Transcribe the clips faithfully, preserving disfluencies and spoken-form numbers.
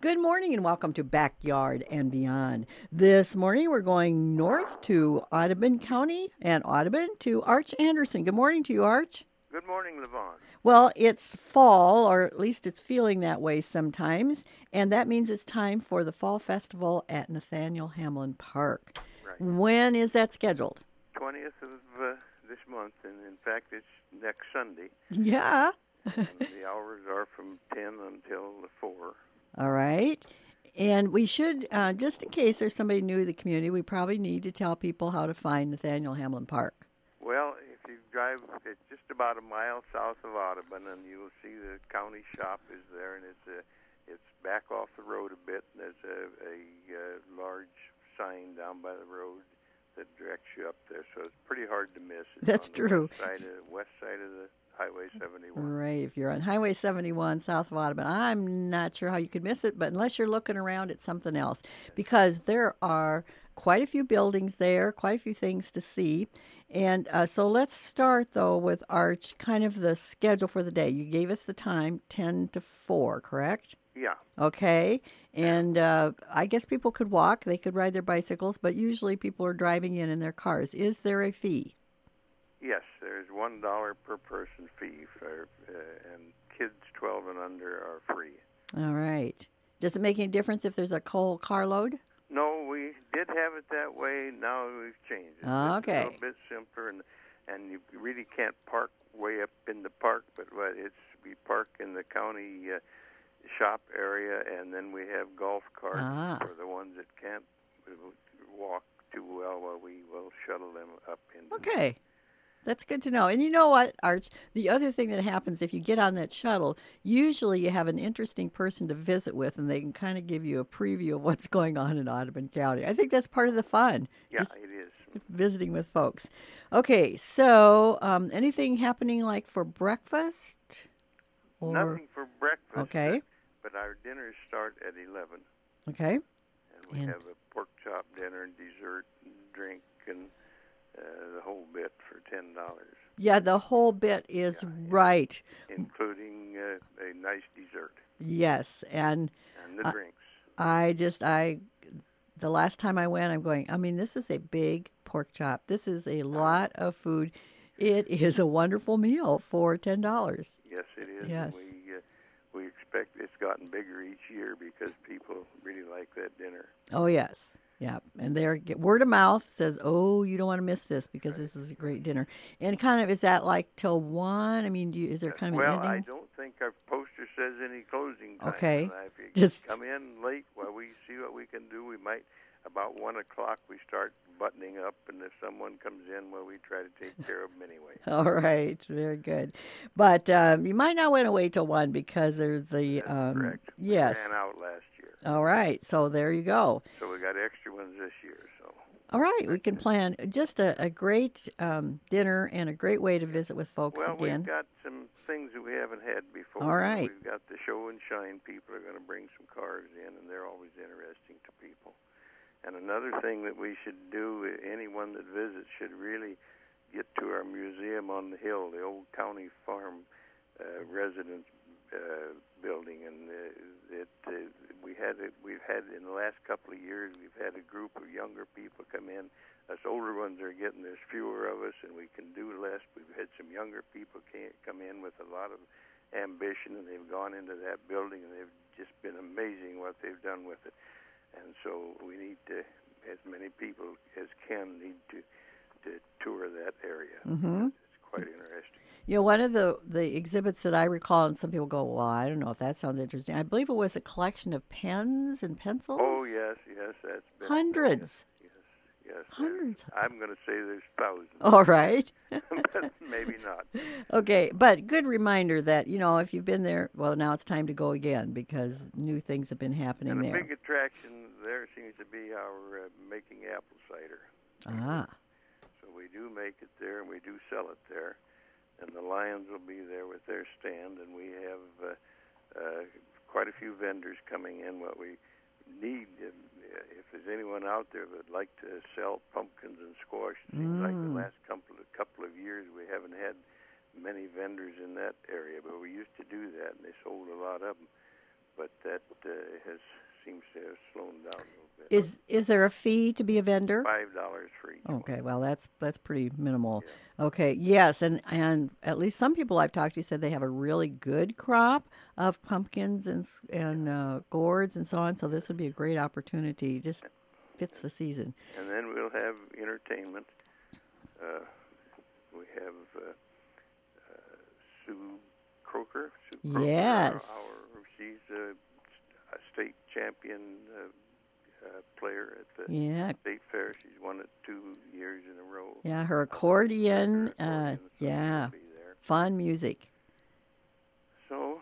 Good morning and welcome to Backyard and Beyond. This morning we're going north to Audubon County and Audubon to Arch Anderson. Good morning to you, Arch. Good morning, Levon. Well, it's fall, or at least it's feeling that way sometimes, and that means it's time for the Fall Festival at Nathaniel Hamlin Park. Right. When is that scheduled? twentieth of uh, this month, and in fact, it's next Sunday. Yeah. And the hours are from ten until four. All right. And we should, uh, just in case there's somebody new to the community, we probably need to tell people how to find Nathaniel Hamlin Park. Well, if you drive, it's just about a mile south of Audubon, and you'll see the county shop is there, and it's a, it's back off the road a bit. And there's a, a, uh large sign down by the road that directs you up there, so it's pretty hard to miss. It's That's on the true. West side of, west side of the Highway seventy-one. Right, if you're on Highway seventy-one south of Audubon, I'm not sure how you could miss it, but unless you're looking around at something else, because there are quite a few buildings there, quite a few things to see. And uh, so let's start, though, with Arch, kind of the schedule for the day. You gave us the time, ten to four, correct? Yeah. Okay, and uh, I guess people could walk, they could ride their bicycles, but usually people are driving in in their cars. Is there a fee? Yes, there's one dollar per person fee for, uh, and kids twelve and under are free. All right. Does it make any difference if there's a whole carload? No, we did have it that way. Now we've changed it. Okay. It's a little bit simpler, and and you really can't park way up in the park, but what it's we park in the county uh, shop area, and then we have golf carts Ah. for the ones that can't walk too well. While we will shuttle them up into. Okay. That's good to know. And you know what, Arch? The other thing that happens if you get on that shuttle, usually you have an interesting person to visit with, and they can kind of give you a preview of what's going on in Audubon County. I think that's part of the fun. Yeah, just it is. visiting with folks. Okay, so um, anything happening like for breakfast? Or Nothing for breakfast. Okay. But, but our dinners start at eleven. Okay. And we And- have a pork chop dinner and dessert and drink and uh, the whole bit for ten dollars, Yeah, the whole bit is Yeah, right. including uh, a nice dessert Yes, and and the Uh, drinks. I just I the last time I went, I'm going, I mean, this is a big pork chop. This is a lot of food. It is a wonderful meal for ten dollars. Yes, it is. Yes. And we uh, we expect it's gotten bigger each year because people really like that dinner. Oh yes. Yeah, and there get word of mouth says, "Oh, you don't want to miss this because this is a great dinner." And kind of is that like till one? I mean, do you, is there kind of well, an I ending? don't think our poster says any closing time. Okay. And if you Just- come in late, well, we see what we can do. We might about one o'clock we start buttoning up, and if someone comes in, well, we try to take care of them anyway. All right, very good. But um, you might not want to wait till one because there's the That's um, correct. yes. We ran out last year, All right, so there you go. so we got extra ones this year. So All right, we can plan just a, a great um, dinner and a great way to visit with folks well, again. we've got some things that we haven't had before. All right. We've got the show and shine. People are going to bring some cars in, and they're always interesting to people. And another thing that we should do, anyone that visits should really get to our museum on the hill, the old county farm uh, residence uh, building. And uh, it, uh, we had it, we've had in the last couple of years, we've had a group of younger people come in. Us older ones are getting, there's fewer of us, and we can do less. We've had some younger people can come in with a lot of ambition, and they've gone into that building, and they've just been amazing what they've done with it. And so we need to, as many people as can, need to, to tour that area. Mm-hmm. It's quite interesting. You know, one of the, the exhibits that I recall, and some people go, well, I don't know if that sounds interesting. I believe it was a collection of pens and pencils. Oh, yes, yes, that's been Hundreds. Yes, yes. Hundreds. there's- I'm going to say there's thousands. All right. But maybe not. Okay, but good reminder that, you know, if you've been there, well, now it's time to go again because new things have been happening And a there. big attraction there seems to be our uh, making apple cider. Ah, So we do make it there, and we do sell it there. And the Lions will be there with their stand, and we have uh, uh, quite a few vendors coming in. What we need, uh, if there's anyone out there that would like to sell pumpkins and squash, it seems like the Mm. last couple of, couple of years we haven't had many vendors in that area, but we used to do that, and they sold a lot of them. but that uh, has seems to have slowed down a little bit. Is is there a fee to be a vendor? Five dollars for each Okay, one. well that's that's pretty minimal. Yeah. Okay, yes, and and at least some people I've talked to said they have a really good crop of pumpkins and s- and uh, gourds and so on. So this would be a great opportunity. Just fits the season. And then we'll have entertainment. Uh, we have uh, uh, Sue Croker. Sue Croker, Yes. Our, our, she's a, a state champion uh, uh, player at the Yeah, state fair. She's won it two years in a row. yeah. Her accordion. Her accordion, Uh, so yeah, she'll be there. fun music. So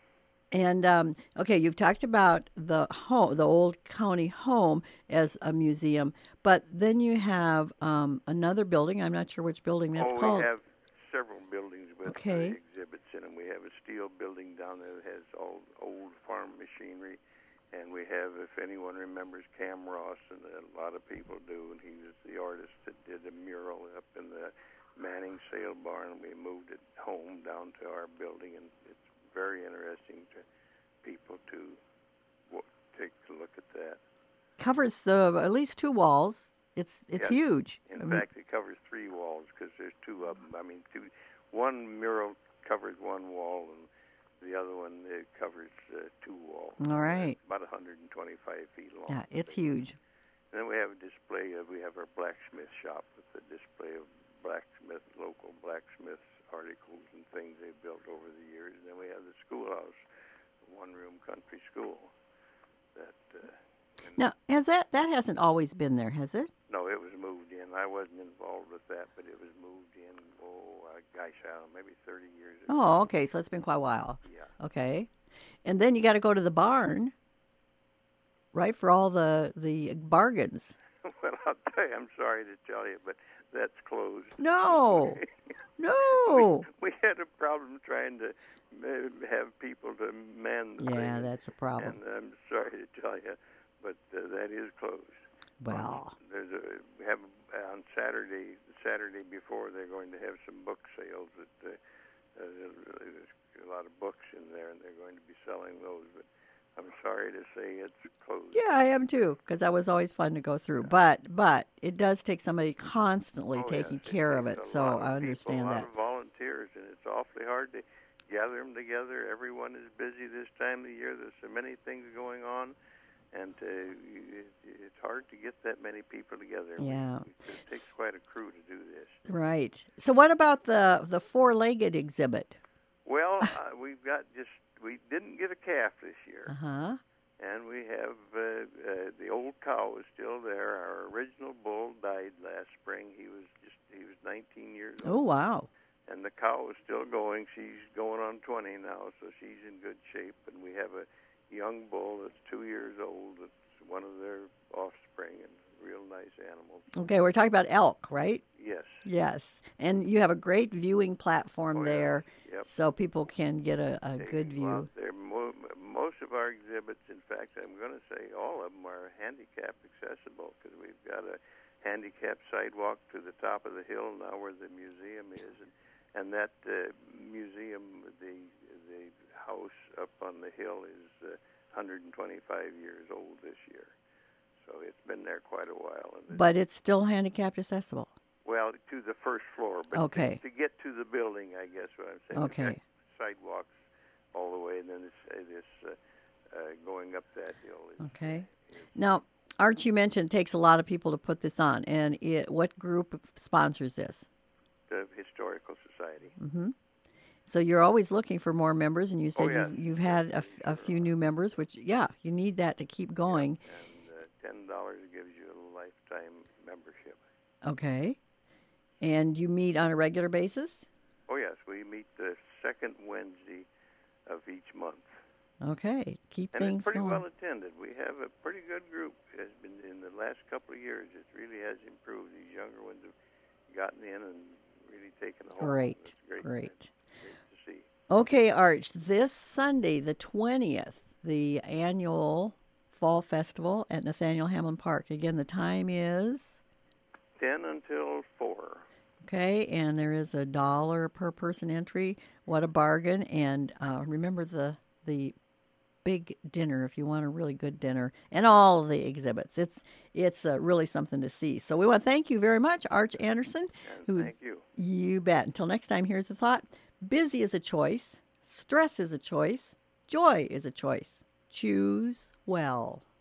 And um, okay, you've talked about the home, the old county home as a museum, but then you have um, another building. I'm not sure which building that's oh, called. we have several buildings with Okay. uh, exhibits in them. We have a steel building down there that has all old farm machinery, and we have, if anyone remembers, Cam Ross, and a lot of people do, and he was the artist that did a mural up in the Manning Sale Barn. We moved it home down to our building, and it's very interesting to people to w- take a look at that. Covers uh, at least two walls. It's it's Yes. huge. In I mean, fact, it covers three walls because there's two of them. I mean, two, one mural covers one wall, and the other one it covers uh, two walls. all right. About one hundred twenty-five feet long. Yeah, it's huge. And then we have a display of, we have our blacksmith shop with a display of blacksmith, local blacksmiths articles and things they've built over the years. And then we have the schoolhouse, a one-room country school. That uh, Now, has that that hasn't always been there, has it? no, it was moved in. I wasn't involved with that, but it was moved in. Oh, uh, gosh, I don't know, maybe thirty years ago. Oh, okay. So it's been quite a while. Yeah. Okay, and then you got to go to the barn, right, for all the the bargains. Well, I'll tell you, I'm sorry to tell you, but that's closed. No, no. We had a problem trying to uh, have people to man the Yeah, thing. that's a problem. And I'm sorry to tell you, but uh, that is closed. Well, There's a we have uh, on Saturday. Saturday before they're going to have some book sales. That uh, uh, there's a lot of books in there, and they're going to be selling those. But I'm sorry to say it's closed. yeah, I am too, because that was always fun to go through. But but it does take somebody constantly Oh, taking yes, care of takes it. a So lot of I people, understand a lot that. of volunteers, and it's awfully hard to gather them together. Everyone is busy this time of the year. There's so many things going on, and uh, it, it's hard to get that many people together. Yeah. We, it takes quite a crew to do this. Right. So what about the the four-legged exhibit? Well, uh, we've got just we didn't get a calf this year. Uh huh. And we have uh, uh, the old cow is still there. Our original bull died last spring. He was just he was nineteen years Oh old. wow. And the cow is still going. She's going on twenty now, so she's in good shape. And we have a young bull that's two years old. That's one of their offspring, and real nice animals. Okay, we're talking about elk, right? Yes. Yes. And you have a great viewing platform Oh, yeah. there, Yep. so people can get a, a They good can go out view. there. Mo- most of our exhibits, in fact, I'm going to say all of them are handicap accessible because we've got a handicap sidewalk to the top of the hill now where the museum is, and and that uh, museum, the the house up on the hill is uh, one hundred twenty-five years old this year, so it's been there quite a while. And it's- But it's still handicapped accessible. well, to the first floor, but Okay. to, to get to the building, I guess what I'm saying. Okay. We've got sidewalks all the way, and then this, uh, this uh, uh, going up that hill. Is, Okay. is Now, Art, you mentioned it takes a lot of people to put this on, and it, what group sponsors this? the Historical Society. Mm-hmm. So you're always looking for more members, and you said Oh, yes. you've, you've had a, f- a few new members, which, yeah, you need that to keep going. And uh, ten dollars gives you a lifetime membership. Okay. And you meet on a regular basis? Oh, yes, we meet the second Wednesday of each month. Okay. Keep And things it's pretty going. well attended. We have a pretty good group. Has been in the last couple of years. It really has improved. These younger ones have gotten in and really taken a hold. Great. It's great. Great. It's great to see. Okay, Arch, this Sunday, the twentieth, the annual Fall Festival at Nathaniel Hamlin Park. Again, the time is, Ten until four. okay, and there is a dollar per person entry. What a bargain. And uh, remember the, the big dinner if you want a really good dinner, and all of the exhibits. It's it's uh, really something to see. So we want to thank you very much, Arch Anderson. And Who's, thank you. You bet. Until next time, here's a thought. Busy is a choice. Stress is a choice. Joy is a choice. Choose well.